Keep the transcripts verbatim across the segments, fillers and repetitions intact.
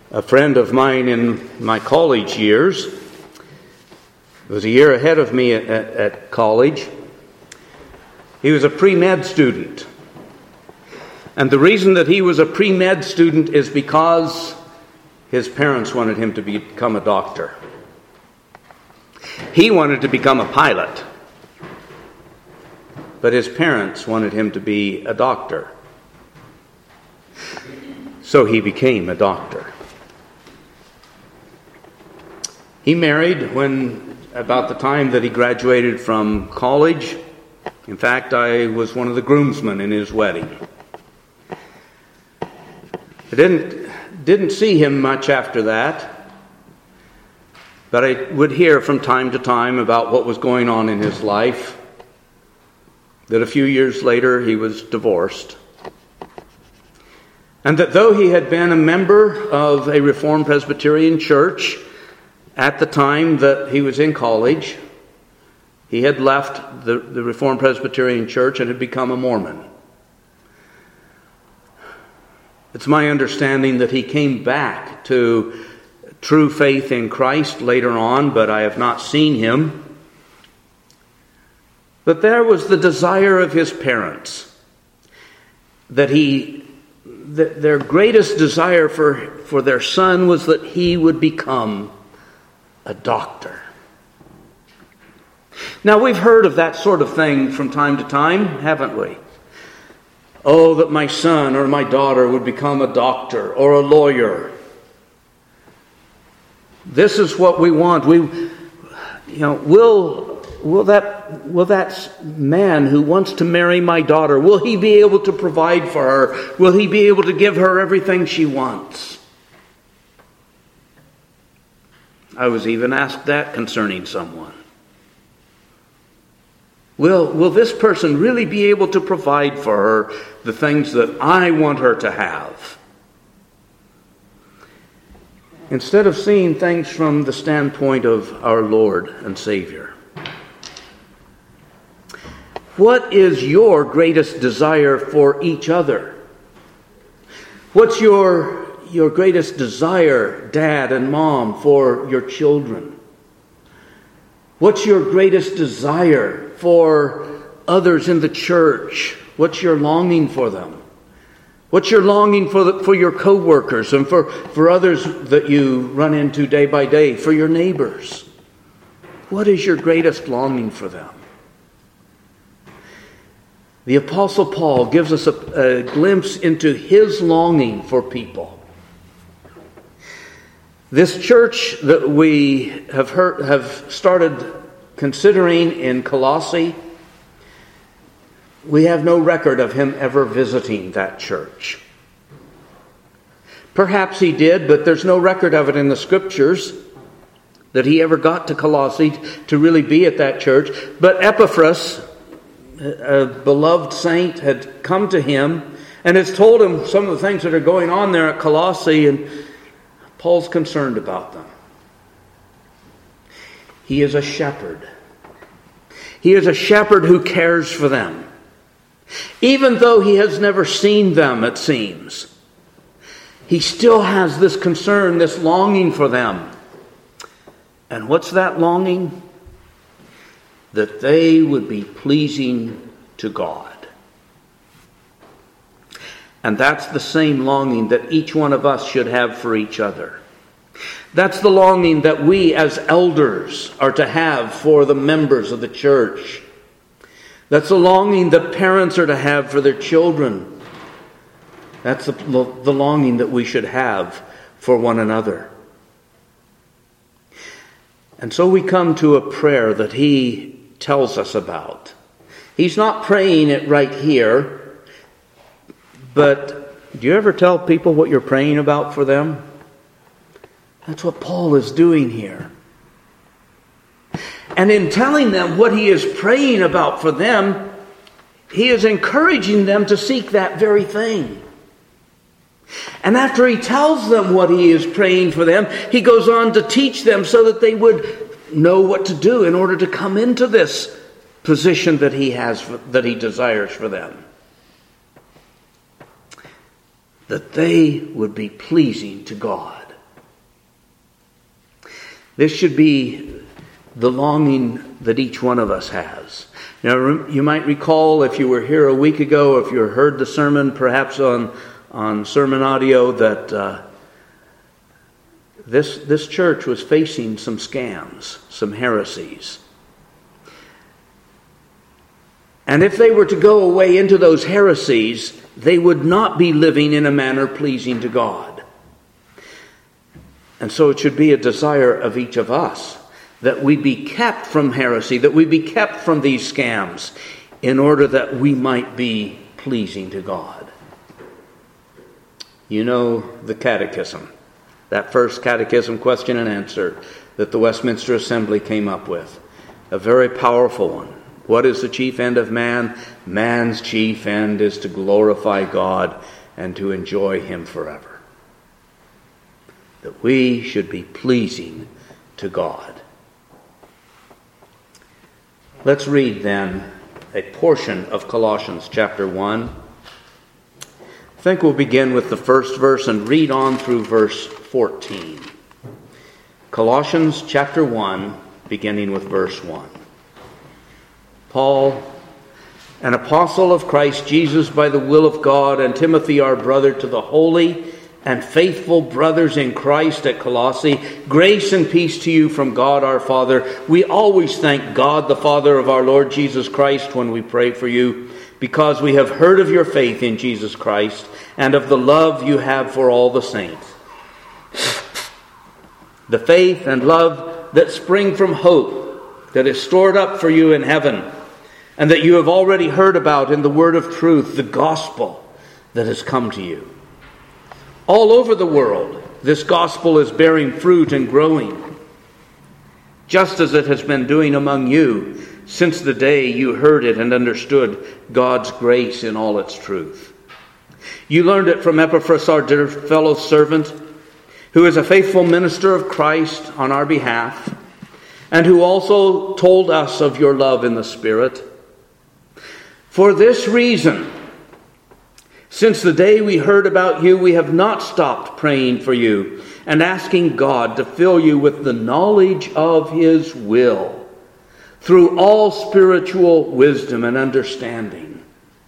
A friend of mine in my college years was a year ahead of me at, at, at college. He was a pre-med student. And the reason that he was a pre-med student is because his parents wanted him to become a doctor. He wanted to become a pilot, but his parents wanted him to be a doctor. So he became a doctor. He married when about the time that he graduated from college. In fact, I was one of the groomsmen in his wedding. I didn't, didn't see him much after that, but I would hear from time to time about what was going on in his life, that a few years later he was divorced, and that though he had been a member of a Reformed Presbyterian church at the time that he was in college, he had left the, the Reformed Presbyterian church and had become a Mormon. It's my understanding that he came back to true faith in Christ later on, but I have not seen him. But there was the desire of his parents, that he, that their greatest desire for, for their son was that he would become a doctor. Now, we've heard of that sort of thing from time to time, haven't we? Oh, that my son or my daughter would become a doctor or a lawyer. This is what we want. We, you know, will will that will that man who wants to marry my daughter, will he be able to provide for her? Will he be able to give her everything she wants? I was even asked that concerning someone. Will, will this person really be able to provide for her the things that I want her to have? Instead of seeing things from the standpoint of our Lord and Savior. What is your greatest desire for each other? What's your, your greatest desire, Dad and Mom, for your children? What's your greatest desire for others in the church? What's your longing for them? What's your longing for the, for your co-workers and for, for others that you run into day by day, for your neighbors? What is your greatest longing for them? The Apostle Paul gives us a, a glimpse into his longing for people. This church that we have heard, have started considering in Colossae, we have no record of him ever visiting that church. Perhaps he did, but there's no record of it in the scriptures that he ever got to Colossae to really be at that church. But Epaphras, a beloved saint, had come to him and has told him some of the things that are going on there at Colossae, and Paul's concerned about them. He is a shepherd. He is a shepherd who cares for them. Even though he has never seen them, it seems, he still has this concern, this longing for them. And what's that longing? That they would be pleasing to God. And that's the same longing that each one of us should have for each other. That's the longing that we as elders are to have for the members of the church. That's the longing that parents are to have for their children. That's the, the longing that we should have for one another. And so we come to a prayer that he tells us about. He's not praying it right here, but do you ever tell people what you're praying about for them? That's what Paul is doing here. And in telling them what he is praying about for them, he is encouraging them to seek that very thing. And after he tells them what he is praying for them, he goes on to teach them so that they would know what to do in order to come into this position that he has, that he desires for them. That they would be pleasing to God. This should be the longing that each one of us has. Now, you might recall, if you were here a week ago, if you heard the sermon, perhaps on, on sermon audio, that uh, this, this church was facing some scams, some heresies. And if they were to go away into those heresies, they would not be living in a manner pleasing to God. And so it should be a desire of each of us that we be kept from heresy, that we be kept from these scams, in order that we might be pleasing to God. You know the catechism, that first catechism question and answer that the Westminster Assembly came up with. A very powerful one. What is the chief end of man? Man's chief end is to glorify God and to enjoy Him forever. That we should be pleasing to God. Let's read then a portion of Colossians chapter one. I think we'll begin with the first verse and read on through verse fourteen. Colossians chapter one, beginning with verse one. Paul, an apostle of Christ Jesus by the will of God, and Timothy our brother, to the holy and faithful brothers in Christ at Colossae, grace and peace to you from God our Father. We always thank God, the Father of our Lord Jesus Christ, when we pray for you, because we have heard of your faith in Jesus Christ and of the love you have for all the saints. The faith and love that spring from hope that is stored up for you in heaven, and that you have already heard about in the word of truth, the gospel that has come to you. All over the world, this gospel is bearing fruit and growing, just as it has been doing among you since the day you heard it and understood God's grace in all its truth. You learned it from Epaphras, our dear fellow servant, who is a faithful minister of Christ on our behalf, and who also told us of your love in the Spirit. For this reason, since the day we heard about you, we have not stopped praying for you and asking God to fill you with the knowledge of His will through all spiritual wisdom and understanding.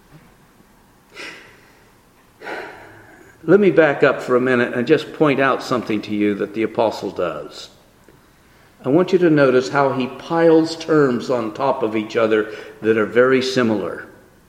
Let me back up for a minute and just point out something to you that the apostle does. I want you to notice how he piles terms on top of each other that are very similar.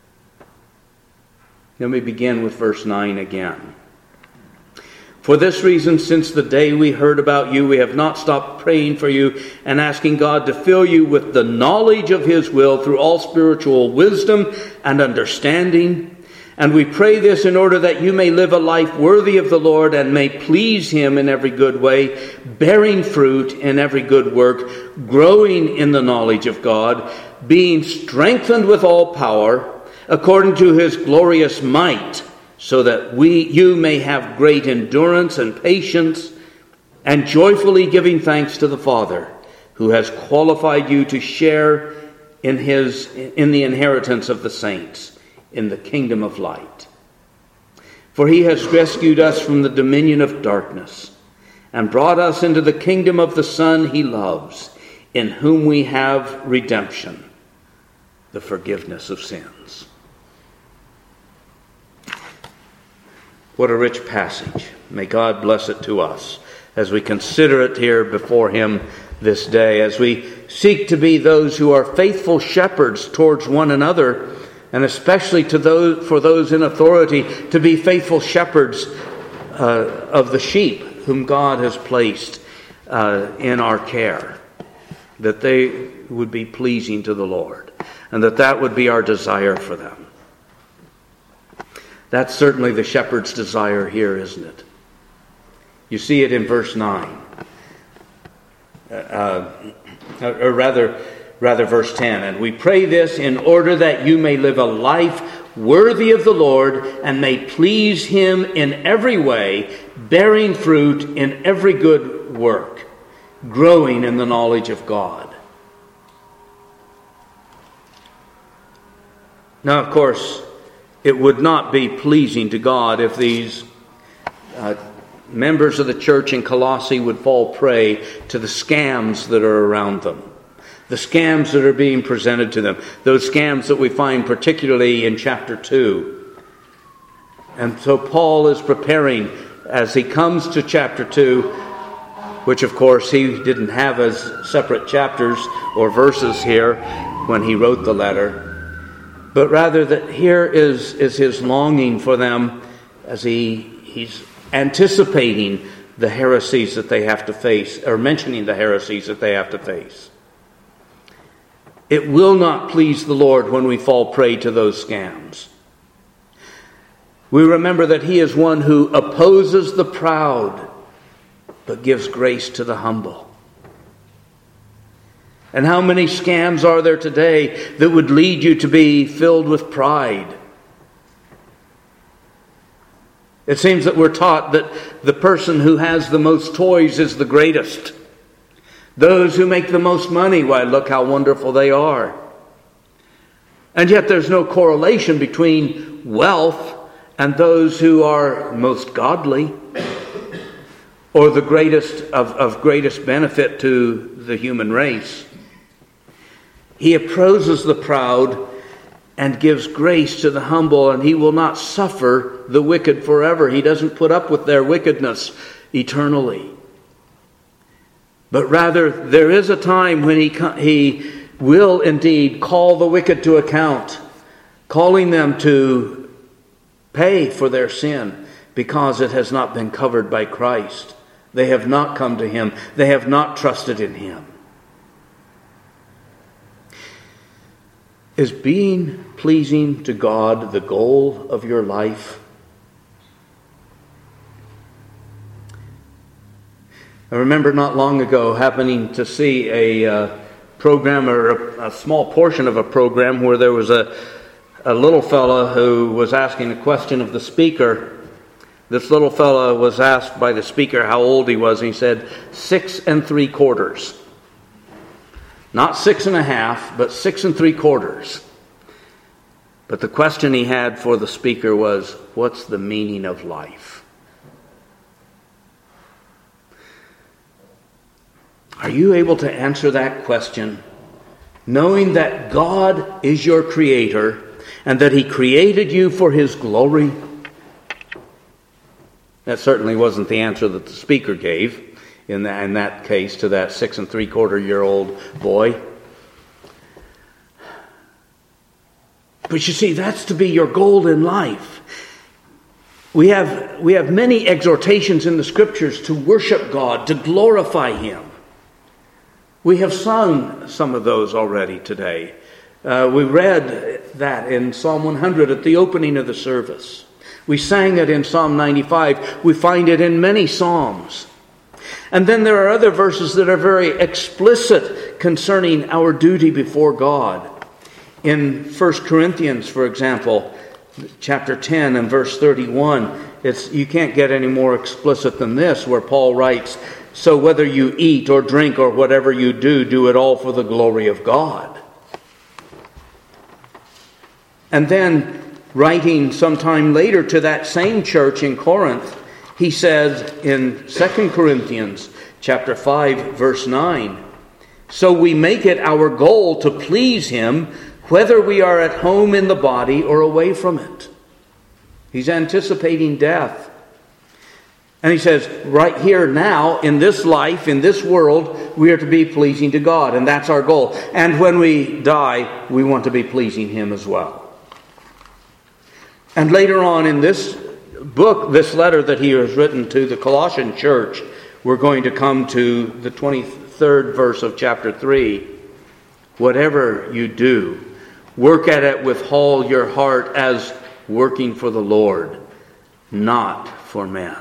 Let me begin with verse nine again. For this reason, since the day we heard about you, we have not stopped praying for you and asking God to fill you with the knowledge of His will through all spiritual wisdom and understanding. And we pray this in order that you may live a life worthy of the Lord and may please Him in every good way, bearing fruit in every good work, growing in the knowledge of God, being strengthened with all power, according to His glorious might, so that we, you may have great endurance and patience, and joyfully giving thanks to the Father, who has qualified you to share in his in the inheritance of the saints in the kingdom of light. For He has rescued us from the dominion of darkness and brought us into the kingdom of the Son He loves, in whom we have redemption, the forgiveness of sins. What a rich passage. May God bless it to us as we consider it here before Him this day, as we seek to be those who are faithful shepherds towards one another, and especially to those for those in authority to be faithful shepherds uh, of the sheep whom God has placed uh, in our care, that they would be pleasing to the Lord, and that that would be our desire for them. That's certainly the shepherd's desire here, isn't it? You see it in verse nine. Uh, or rather, rather verse ten. And we pray this in order that you may live a life worthy of the Lord and may please Him in every way, bearing fruit in every good work, growing in the knowledge of God. Now, of course, it would not be pleasing to God if these uh, members of the church in Colossae would fall prey to the scams that are around them. The scams that are being presented to them. Those scams that we find particularly in chapter two. And so Paul is preparing as he comes to chapter two, which of course he didn't have as separate chapters or verses here when he wrote the letter. But rather that here is, is his longing for them as he he's anticipating the heresies that they have to face, or mentioning the heresies that they have to face. It will not please the Lord when we fall prey to those scams. We remember that he is one who opposes the proud, but gives grace to the humble. And how many scams are there today that would lead you to be filled with pride? It seems that we're taught that the person who has the most toys is the greatest. Those who make the most money, why, look how wonderful they are. And yet there's no correlation between wealth and those who are most godly or the greatest of, of greatest benefit to the human race. He opposes the proud and gives grace to the humble, and he will not suffer the wicked forever. He doesn't put up with their wickedness eternally. But rather, there is a time when he, he will indeed call the wicked to account, calling them to pay for their sin because it has not been covered by Christ. They have not come to him. They have not trusted in him. Is being pleasing to God the goal of your life? I remember not long ago happening to see a uh, program or a, a small portion of a program where there was a, a little fella who was asking a question of the speaker. This little fella was asked by the speaker how old he was, and he said, six and three quarters. Not six and a half, but six and three quarters. But the question he had for the speaker was, what's the meaning of life? Are you able to answer that question, knowing that God is your creator and that he created you for his glory? That certainly wasn't the answer that the speaker gave in that, in that case to that six and three quarter year old boy. But you see, that's to be your goal in life. We have, we have many exhortations in the scriptures to worship God, to glorify him. We have sung some of those already today. Uh, we read that in Psalm one hundred at the opening of the service. We sang it in Psalm ninety-five. We find it in many psalms. And then there are other verses that are very explicit concerning our duty before God. In First Corinthians, for example, chapter ten and verse thirty-one, it's, you can't get any more explicit than this, where Paul writes, so whether you eat or drink or whatever you do, do it all for the glory of God. And then, writing sometime later to that same church in Corinth, he says in Second Corinthians chapter five, verse nine, so we make it our goal to please him, whether we are at home in the body or away from it. He's anticipating death. And he says, right here now, in this life, in this world, we are to be pleasing to God. And that's our goal. And when we die, we want to be pleasing him as well. And later on in this book, this letter that he has written to the Colossian church, we're going to come to the twenty-third verse of chapter three. Whatever you do, work at it with all your heart as working for the Lord, not for men.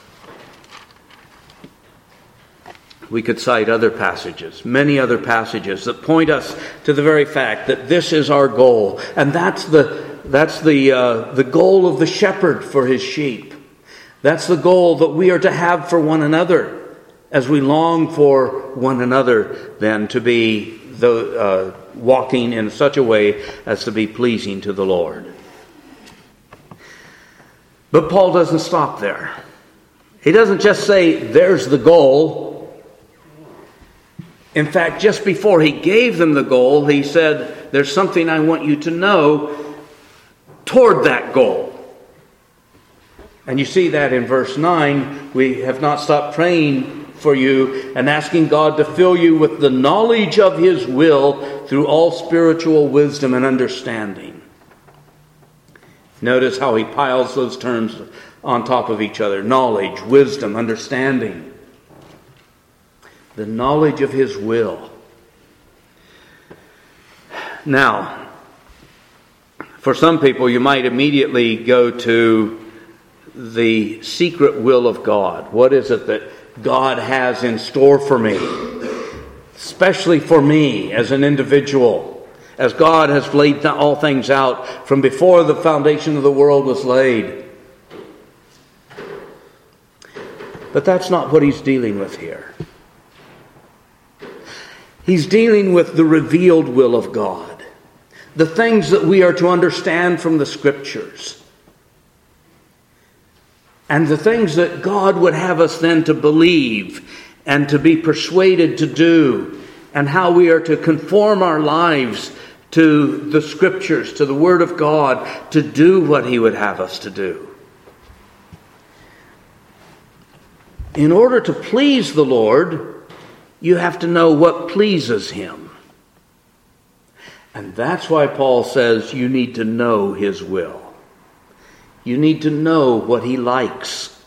We could cite other passages, many other passages that point us to the very fact that this is our goal. And that's the that's the uh, the goal of the shepherd for his sheep. That's the goal that we are to have for one another as we long for one another then to be the, uh, walking in such a way as to be pleasing to the Lord. But Paul doesn't stop there. He doesn't just say, there's the goal. In fact, just before he gave them the goal, he said, there's something I want you to know toward that goal. And you see that in verse nine. We have not stopped praying for you and asking God to fill you with the knowledge of His will through all spiritual wisdom and understanding. Notice how he piles those terms on top of each other. Knowledge, wisdom, understanding. The knowledge of His will. Now, for some people, you might immediately go to the secret will of God. What is it that God has in store for me? Especially for me as an individual. As God has laid all things out from before the foundation of the world was laid. But that's not what he's dealing with here. He's dealing with the revealed will of God. The things that we are to understand from the Scriptures. And the things that God would have us then to believe and to be persuaded to do. And how we are to conform our lives to the Scriptures, to the Word of God, to do what He would have us to do. In order to please the Lord, you have to know what pleases Him. And that's why Paul says you need to know His will. You need to know what He likes.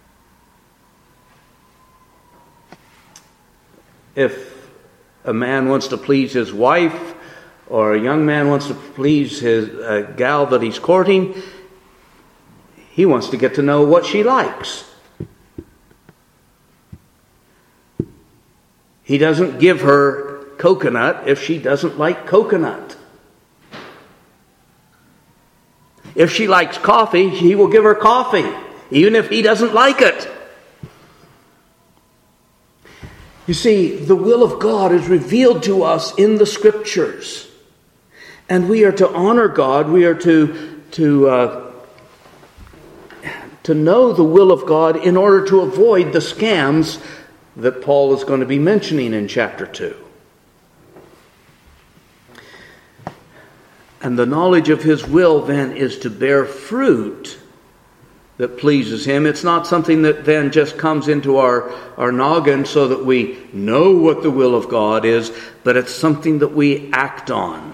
If a man wants to please his wife, or a young man wants to please his uh, gal that he's courting, he wants to get to know what she likes. He doesn't give her coconut if she doesn't like coconut. If she likes coffee, he will give her coffee, even if he doesn't like it. You see, the will of God is revealed to us in the Scriptures. And we are to honor God. We are to, to, uh, to know the will of God in order to avoid the scams that Paul is going to be mentioning in chapter two. And the knowledge of His will then is to bear fruit that pleases Him. It's not something that then just comes into our, our noggin so that we know what the will of God is, but it's something that we act on.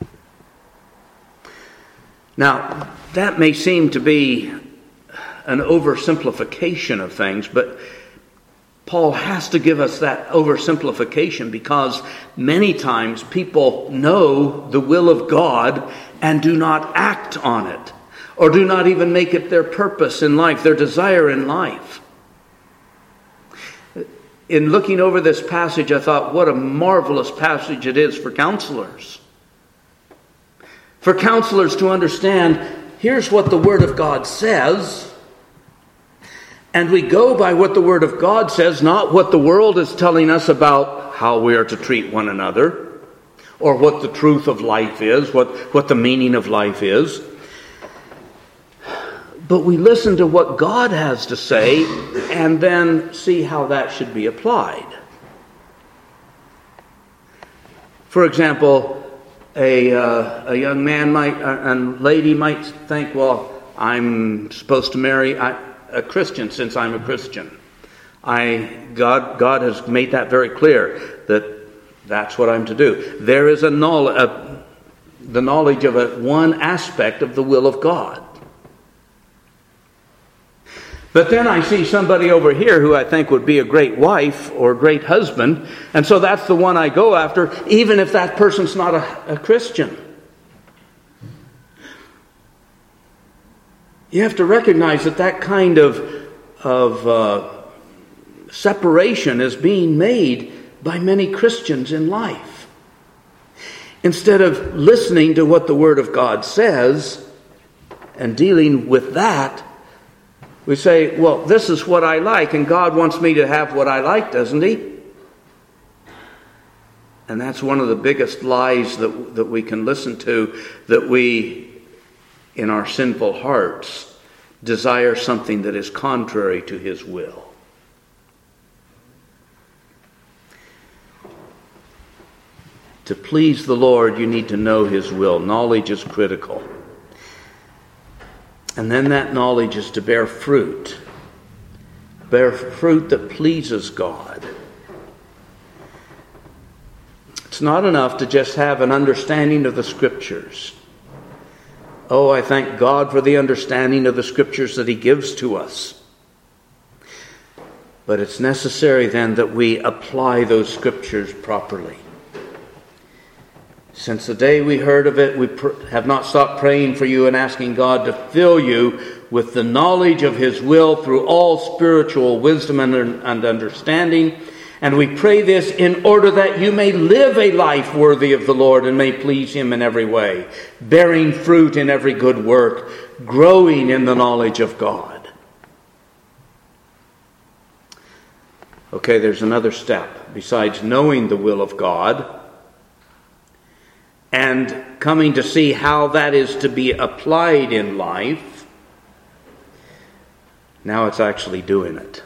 Now, that may seem to be an oversimplification of things, but Paul has to give us that oversimplification because many times people know the will of God and do not act on it, or do not even make it their purpose in life, their desire in life. In looking over this passage, I thought, what a marvelous passage it is for counselors. For counselors to understand, here's what the Word of God says, and we go by what the Word of God says, not what the world is telling us about how we are to treat one another, or what the truth of life is, what, what the meaning of life is. But we listen to what God has to say, and then see how that should be applied. For example, a, uh, a young man might, a lady might think, well, I'm supposed to marry a, a Christian since I'm a Christian. I God God has made that very clear that that's what I'm to do. There is a knowledge, a, the knowledge of a, one aspect of the will of God. But then I see somebody over here who I think would be a great wife or a great husband, and so that's the one I go after, even if that person's not a, a Christian. You have to recognize that that kind of, of uh, separation is being made by many Christians in life. Instead of listening to what the Word of God says and dealing with that, we say, well, this is what I like, and God wants me to have what I like, doesn't He? And that's one of the biggest lies that, that we can listen to, that we, in our sinful hearts, desire something that is contrary to his will. To please the Lord, you need to know his will. Knowledge is critical. And then that knowledge is to bear fruit. Bear fruit that pleases God. It's not enough to just have an understanding of the Scriptures. Oh, I thank God for the understanding of the Scriptures that he gives to us. But it's necessary then that we apply those Scriptures properly. Since the day we heard of it, we pr- have not stopped praying for you and asking God to fill you with the knowledge of his will through all spiritual wisdom and, and understanding. And we pray this in order that you may live a life worthy of the Lord and may please him in every way, bearing fruit in every good work, growing in the knowledge of God. Okay, there's another step. Besides knowing the will of God and coming to see how that is to be applied in life, now it's actually doing it.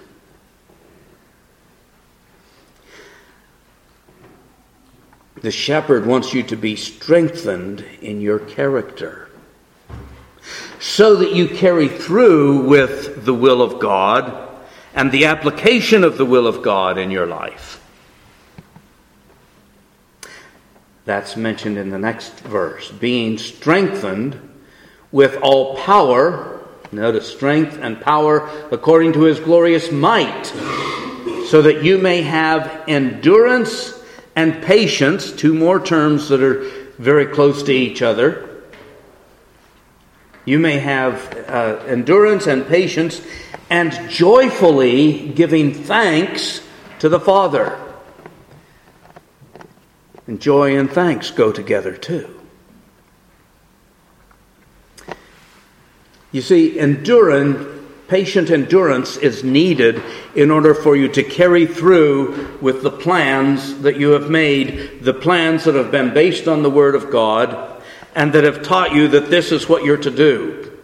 The shepherd wants you to be strengthened in your character so that you carry through with the will of God and the application of the will of God in your life. That's mentioned in the next verse. Being strengthened with all power, notice strength and power according to his glorious might, so that you may have endurance and patience, two more terms that are very close to each other. You may have uh, endurance and patience, and joyfully giving thanks to the Father. And joy and thanks go together too. You see, endurance, patient endurance is needed in order for you to carry through with the plans that you have made, the plans that have been based on the Word of God and that have taught you that this is what you're to do.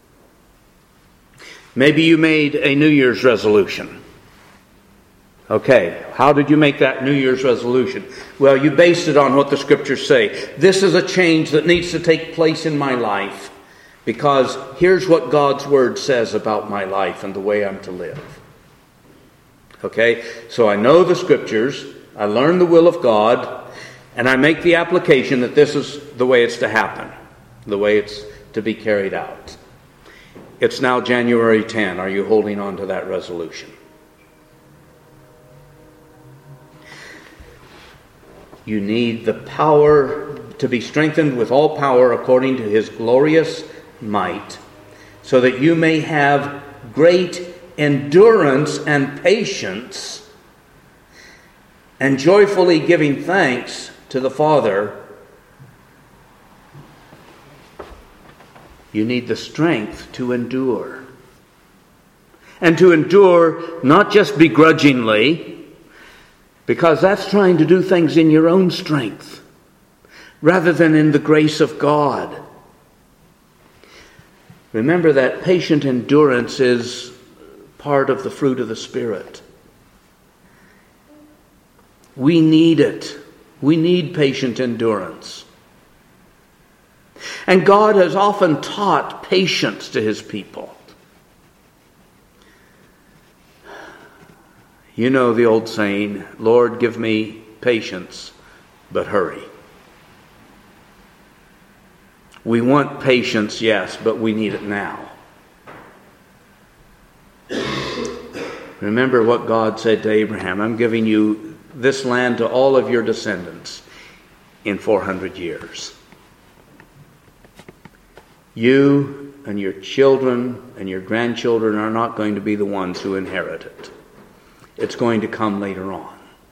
Maybe you made a New Year's resolution. Okay, how did you make that New Year's resolution? Well, you based it on what the Scriptures say. This is a change that needs to take place in my life because here's what God's Word says about my life and the way I'm to live. Okay, so I know the Scriptures, I learn the will of God, and I make the application that this is the way it's to happen, the way it's to be carried out. It's now January tenth. Are you holding on to that resolution? You need the power to be strengthened with all power according to his glorious might, so that you may have great endurance and patience, and joyfully giving thanks to the Father. You need the strength to endure. And to endure not just begrudgingly, because that's trying to do things in your own strength, rather than in the grace of God. Remember that patient endurance is part of the fruit of the Spirit. We need it. We need patient endurance. And God has often taught patience to his people. You know the old saying, Lord, give me patience, but hurry. We want patience, yes, but we need it now. Remember what God said to Abraham, I'm giving you this land to all of your descendants in four hundred years. You and your children and your grandchildren are not going to be the ones who inherit it. It's going to come later on.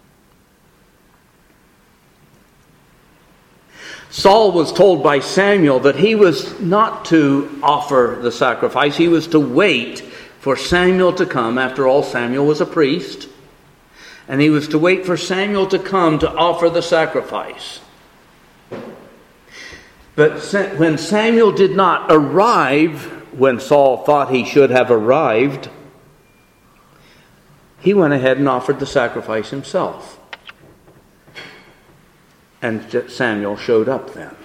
Saul was told by Samuel that he was not to offer the sacrifice. He was to wait for Samuel to come. After all, Samuel was a priest. And he was to wait for Samuel to come to offer the sacrifice. But when Samuel did not arrive, when Saul thought he should have arrived, he went ahead and offered the sacrifice himself. And Samuel showed up then.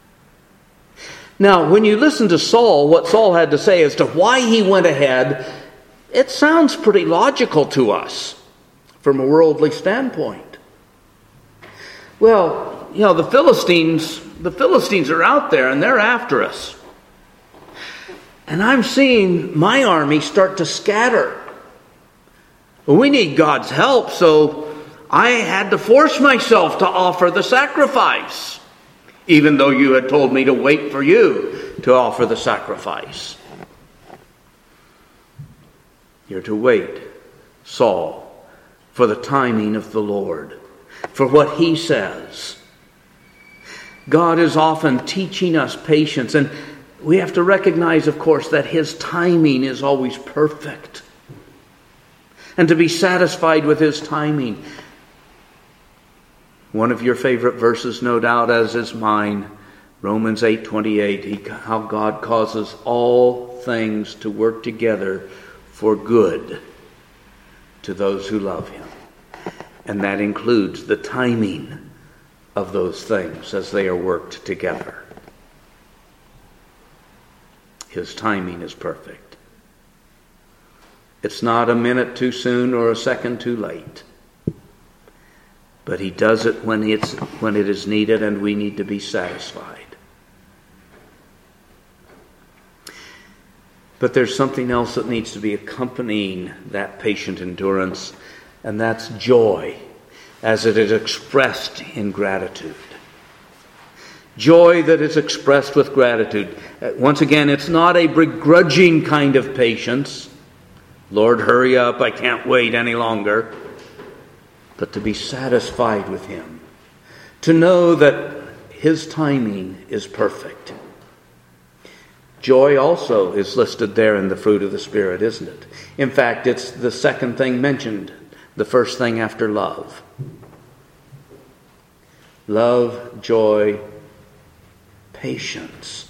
Now, when you listen to Saul, what Saul had to say as to why he went ahead, it sounds pretty logical to us from a worldly standpoint. Well, you know, the Philistines, the Philistines are out there and they're after us. And I'm seeing my army start to scatter. Well, we need God's help, so I had to force myself to offer the sacrifice, even though you had told me to wait for you to offer the sacrifice. You're to wait, Saul, for the timing of the Lord, for what He says. God is often teaching us patience, and we have to recognize, of course, that His timing is always perfect. And to be satisfied with His timing. One of your favorite verses, no doubt, as is mine, Romans eight twenty-eight, he, how God causes all things to work together for good to those who love Him. And that includes the timing of those things as they are worked together. His timing is perfect. It's not a minute too soon or a second too late. But He does it when it's when it is needed, and we need to be satisfied. But there's something else that needs to be accompanying that patient endurance, and that's joy, as it is expressed in gratitude. Joy that is expressed with gratitude. Once again, it's not a begrudging kind of patience. Lord, hurry up, I can't wait any longer. But to be satisfied with Him. To know that His timing is perfect. Joy also is listed there in the fruit of the Spirit, isn't it? In fact, it's the second thing mentioned. The first thing after love. Love, joy, patience,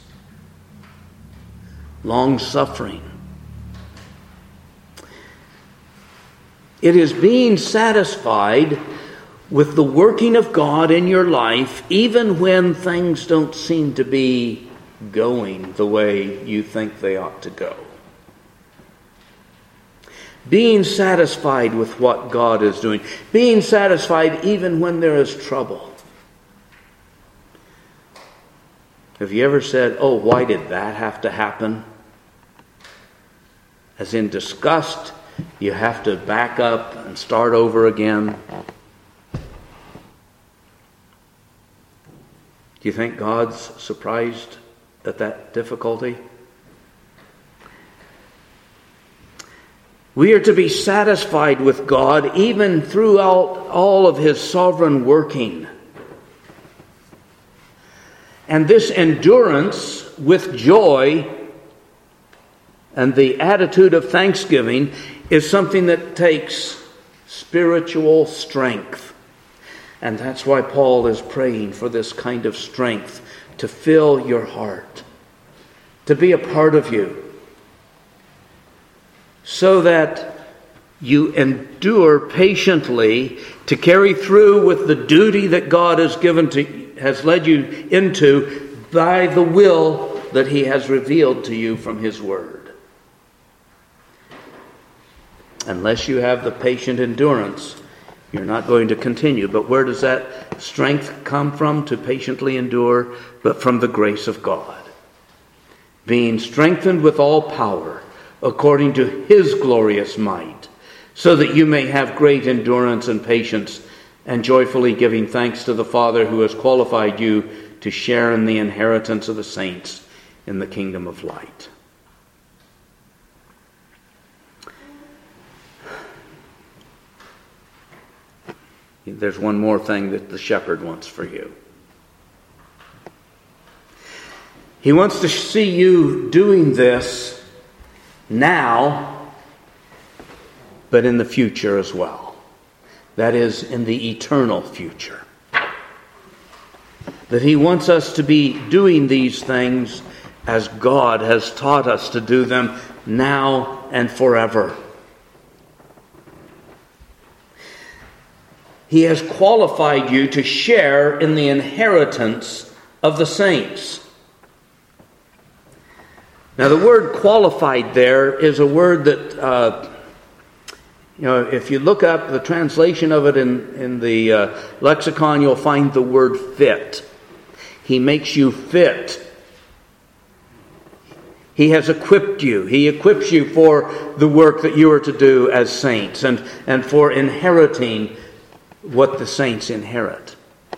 long-suffering. It is being satisfied with the working of God in your life, even when things don't seem to be going the way you think they ought to go. Being satisfied with what God is doing. Being satisfied even when there is trouble. Have you ever said, oh, why did that have to happen? As in disgust, you have to back up and start over again. Do you think God's surprised at that difficulty? We are to be satisfied with God even throughout all of His sovereign working. And this endurance with joy and the attitude of thanksgiving is something that takes spiritual strength. And that's why Paul is praying for this kind of strength to fill your heart, to be a part of you, so that you endure patiently to carry through with the duty that God has given to has led you into by the will that He has revealed to you from His Word. Unless you have the patient endurance, you're not going to continue. But where does that strength come from to patiently endure? But from the grace of God. Being strengthened with all power according to His glorious might, so that you may have great endurance and patience, and joyfully giving thanks to the Father who has qualified you to share in the inheritance of the saints in the kingdom of light. There's one more thing that the shepherd wants for you. He wants to see you doing this now, but in the future as well. That is, in the eternal future. That He wants us to be doing these things as God has taught us to do them now and forever. He has qualified you to share in the inheritance of the saints. Now, the word qualified there is a word that, uh, you know, if you look up the translation of it in, in the uh, lexicon, you'll find the word fit. He makes you fit. He has equipped you. He equips you for the work that you are to do as saints and, and for inheriting what the saints inherit.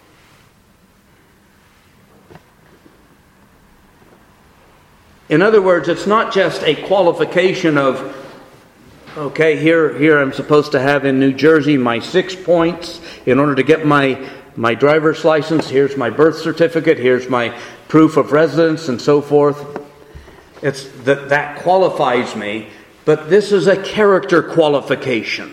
In other words, it's not just a qualification of, okay, here, here I'm supposed to have in New Jersey my six points in order to get my, my driver's license. Here's my birth certificate. Here's my proof of residence and so forth. It's that that qualifies me, but this is a character qualification.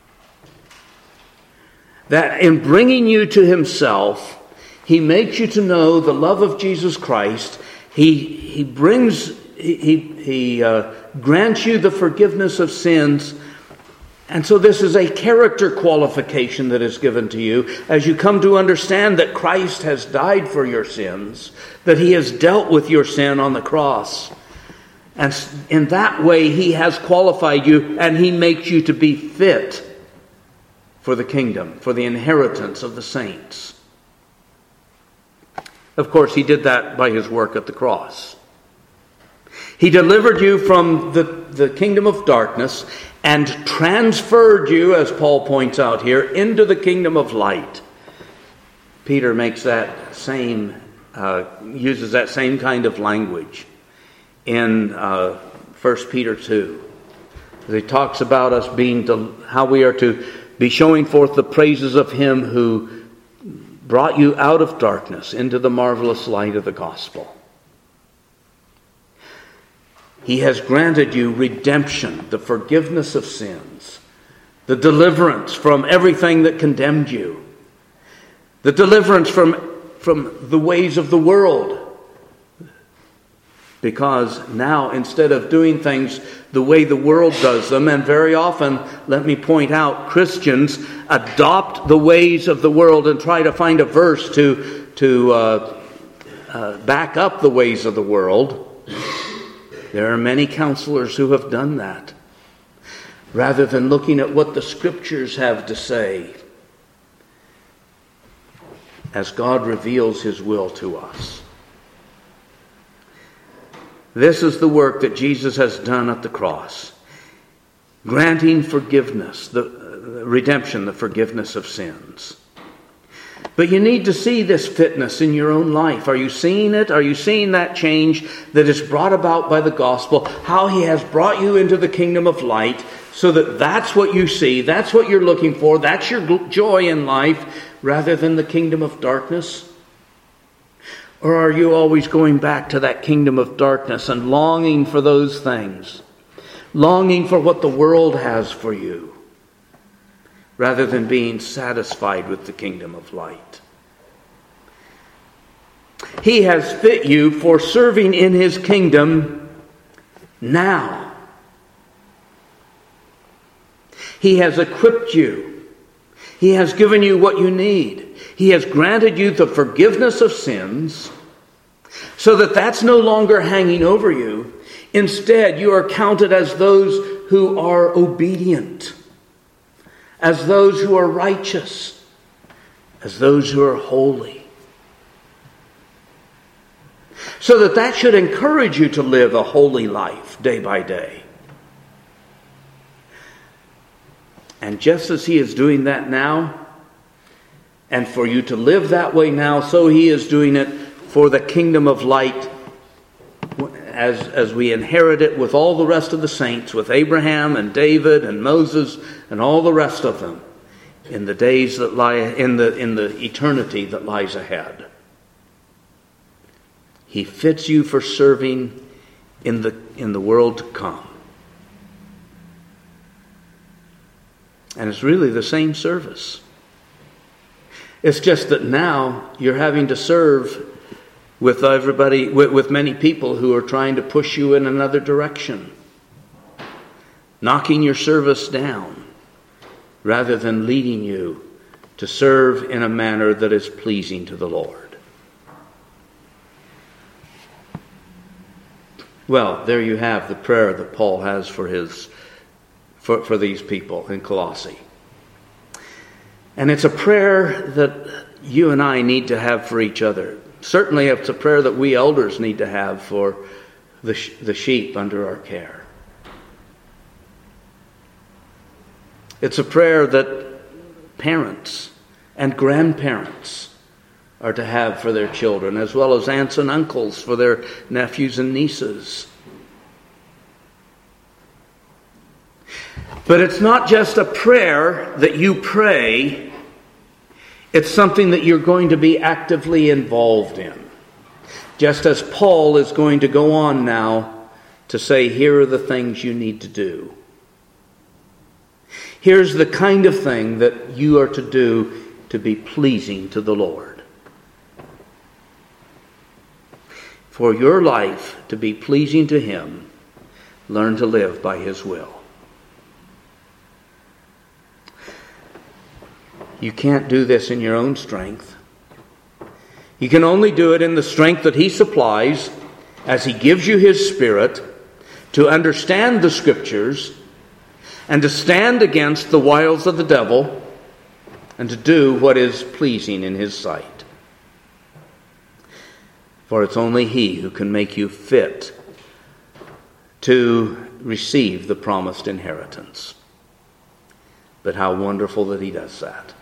That in bringing you to Himself, He makes you to know the love of Jesus Christ. He He brings He He uh, grants you the forgiveness of sins, and so this is a character qualification that is given to you as you come to understand that Christ has died for your sins, that He has dealt with your sin on the cross. And in that way, He has qualified you, and He makes you to be fit for the kingdom, for the inheritance of the saints. Of course, He did that by His work at the cross. He delivered you from the, the kingdom of darkness and transferred you, as Paul points out here, into the kingdom of light. Peter makes that same, uh, uses that same kind of language in uh, First Peter two. He talks about us being, del- how we are to be showing forth the praises of Him who brought you out of darkness into the marvelous light of the gospel. He has granted you redemption, the forgiveness of sins, the deliverance from everything that condemned you, the deliverance from, from the ways of the world. Because now, instead of doing things the way the world does them, and very often, let me point out, Christians adopt the ways of the world and try to find a verse to, to uh, uh, back up the ways of the world. There are many counselors who have done that, rather than looking at what the Scriptures have to say as God reveals His will to us. This is the work that Jesus has done at the cross, granting forgiveness, the redemption, the forgiveness of sins. But you need to see this fitness in your own life. Are you seeing it? Are you seeing that change that is brought about by the gospel? How He has brought you into the kingdom of light so that that's what you see, that's what you're looking for, that's your joy in life, rather than the kingdom of darkness? Or are you always going back to that kingdom of darkness and longing for those things? Longing for what the world has for you, rather than being satisfied with the kingdom of light? He has fit you for serving in His kingdom now. He has equipped you. He has given you what you need. He has granted you the forgiveness of sins so that that's no longer hanging over you. Instead, you are counted as those who are obedient, as those who are righteous, as those who are holy. So that that should encourage you to live a holy life day by day. And just as He is doing that now, and for you to live that way now, so He is doing it for the kingdom of light as, as we inherit it with all the rest of the saints, with Abraham and David and Moses and all the rest of them in the days that lie, in the, in the eternity that lies ahead. He fits you for serving in the, in the world to come. And it's really the same service. It's just that now you're having to serve with everybody, with, with many people who are trying to push you in another direction, knocking your service down, rather than leading you to serve in a manner that is pleasing to the Lord. Well, there you have the prayer that Paul has for his for, for these people in Colossae. And it's a prayer that you and I need to have for each other. Certainly it's a prayer that we elders need to have for the, the sheep under our care. It's a prayer that parents and grandparents are to have for their children, as well as aunts and uncles for their nephews and nieces. But it's not just a prayer that you pray, it's something that you're going to be actively involved in. Just as Paul is going to go on now to say, here are the things you need to do. Here's the kind of thing that you are to do to be pleasing to the Lord. For your life to be pleasing to Him, learn to live by His will. You can't do this in your own strength. You can only do it in the strength that He supplies as He gives you His Spirit to understand the Scriptures and to stand against the wiles of the devil and to do what is pleasing in His sight. For it's only He who can make you fit to receive the promised inheritance. But how wonderful that He does that.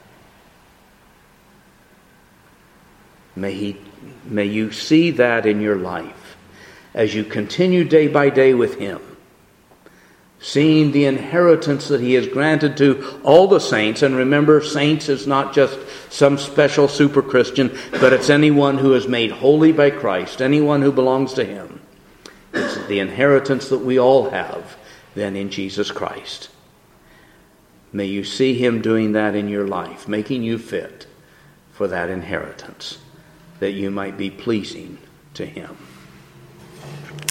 May He, may you see that in your life as you continue day by day with Him, seeing the inheritance that He has granted to all the saints. And remember, saints is not just some special super Christian, but it's anyone who is made holy by Christ, anyone who belongs to Him. It's the inheritance that we all have then in Jesus Christ. May you see Him doing that in your life, making you fit for that inheritance, that you might be pleasing to Him.